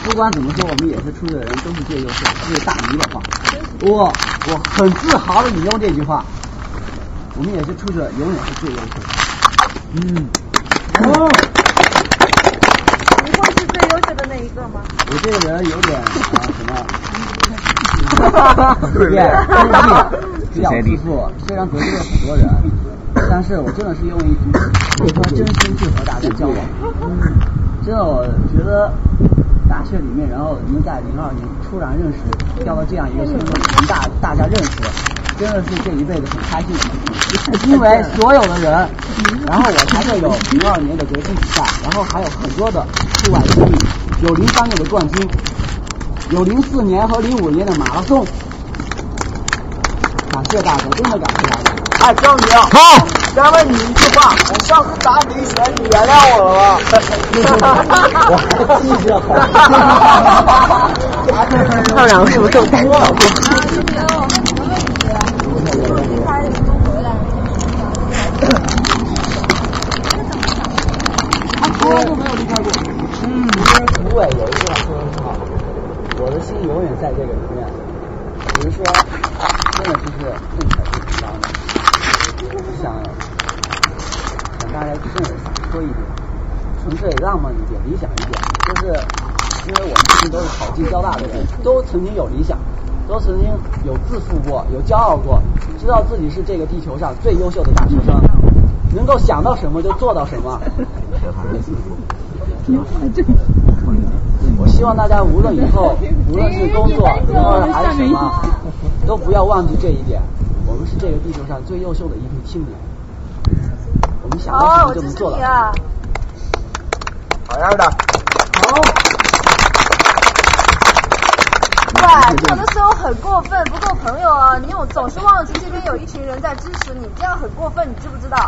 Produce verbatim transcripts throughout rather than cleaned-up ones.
不管怎么说，我们也是出去的人都是最优秀的，这是大迷的话。我我很自豪的引用这句话，我们也是出去的，永远是最优秀的。嗯。哦。 你会是最优秀的那一个吗？ 我这个人有点啊什么？有点功利，比较自负，虽然得罪了很多人，但是我真的是用一一颗真心去和大家交往。嗯，真的，我觉得大学里面，然后能在零二年突然认识，调到这样一个圈子里面，大大家认识，真的是这一辈子很开心的事情。因为所有的人，然后我才会有零二年的国际比赛，然后还有很多的户外经历，有零三年的冠军。有零四年和零五年的马拉松，感谢大家，真的感谢大家。 哎，张明，好，再问你一句话，我上次打你一拳，你原谅我了吗？ 我还记着。 校长是不是有单挑过？ 都没有离开过。嗯，胡伟有一句话说的很好。我的心永远在这个里面，比如说，真的就是更彩更紧张的，想想大家真的想说一点，纯粹浪漫一点，理想一点，就是因为我们毕竟都是考进交大的人，都曾经有理想，都曾经有自负过，有骄傲过，知道自己是这个地球上最优秀的大学生，能够想到什么就做到什么。我希望大家无论以后，无论是工作，无论还是什么，都不要忘记这一点。我们是这个地球上最优秀的一批青年，我们想到什么就能做到。 啊、 好样的！ 好。 对，你有的时候很过分，不够朋友啊！你有总是忘记这边有一群人在支持你，这样很过分，你知不知道？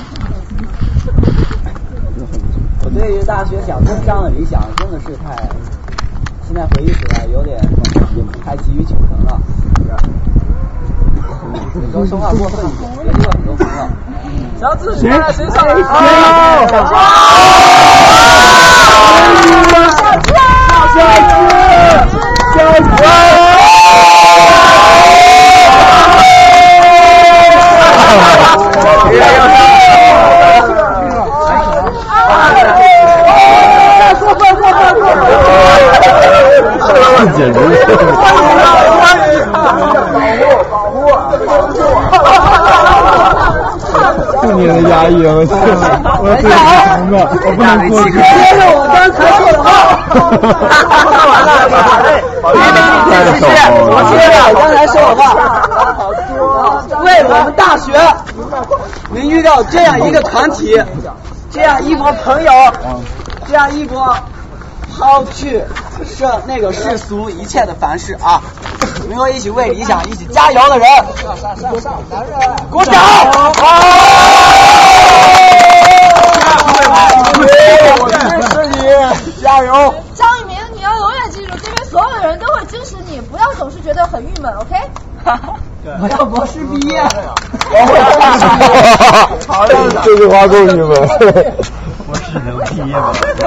我对于大学小这样的理想真的是太，现在回忆起来有点太急于求成了，是不是？有时候说话过分一点，得罪了很多朋友。 小子，谁谁上来？ 哦， 小鸡，小鸡，小鸡。 简直是四年的压抑，我天，我最强的，我不能过去。 接着我刚才说的话， 完了， 谢谢，我接着我刚才说的话。为我们大学能遇到这样一个团体，这样一波朋友，这样一波抛去世那个世俗一切的凡事啊，能够一起为理想一起加油的人，鼓掌！ 我支持你，加油！ 张宇明，你要永远记住，这边所有的人都会支持你，不要总是觉得很郁闷 ，OK？ 我要博士毕业。 这句话够郁闷。 博士能毕业吗？